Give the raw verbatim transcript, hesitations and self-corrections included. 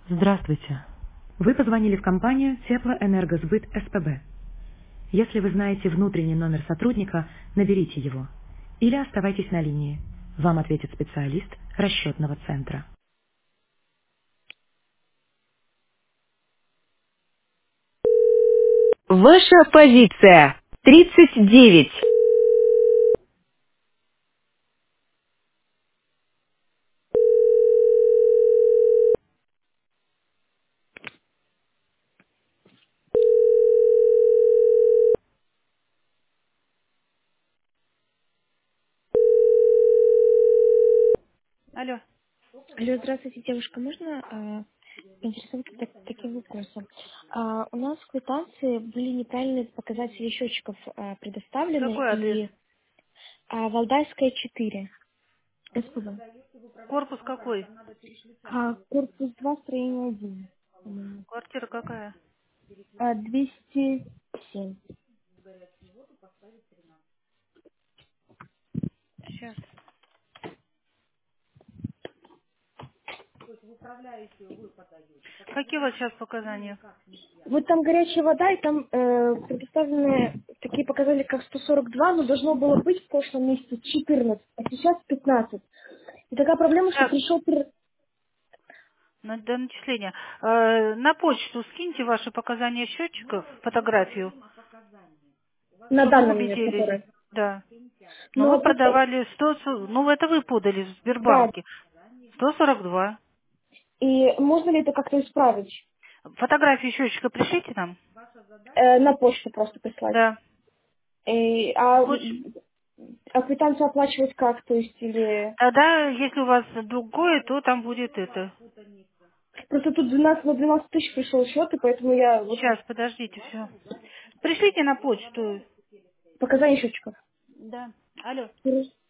Здравствуйте. Вы позвонили в компанию Теплоэнергосбыт СПБ. Если вы знаете внутренний номер сотрудника, наберите его. Или оставайтесь на линии. Вам ответит специалист расчетного центра. Ваша позиция. тридцать девять. Алло. Алло, здравствуйте, девушка. Можно а, поинтересоваться так- таким вопросом? А, у нас в квитанции были неправильные показатели счетчиков а, предоставлены, Какой адрес? и а, Валдайская четыре, СПБ. Корпус какой? А, корпус два, строение один, по-моему. Квартира какая? А, двести семь. Сейчас. Какие у вас сейчас показания? Вот там горячая вода, и там э, предоставлены такие показатели, как сто сорок два, но должно было быть в прошлом месяце четырнадцать, а сейчас пятнадцать. И такая проблема, что Сейчас. пришел пер- На, до начисления. Э, на почту скиньте ваши показания счетчиков, фотографию, на чтобы данный момент, убедились. который. Да. Но вы Но просто, продавали сто, су- ну это вы подали в да, Сбербанке. сто сорок два. и можно ли это как-то исправить? Фотографии счетчика пришлите нам. Э, на почту просто прислать. Да. И, а, Поч- а квитанцию оплачивать как? То есть, или... Тогда, если у вас другое, то там будет это. Просто тут двенадцать на двенадцать тысяч пришел счет, и поэтому я вот Сейчас, подождите, все. Пришлите на почту. показания счетчиков. Да. Алло.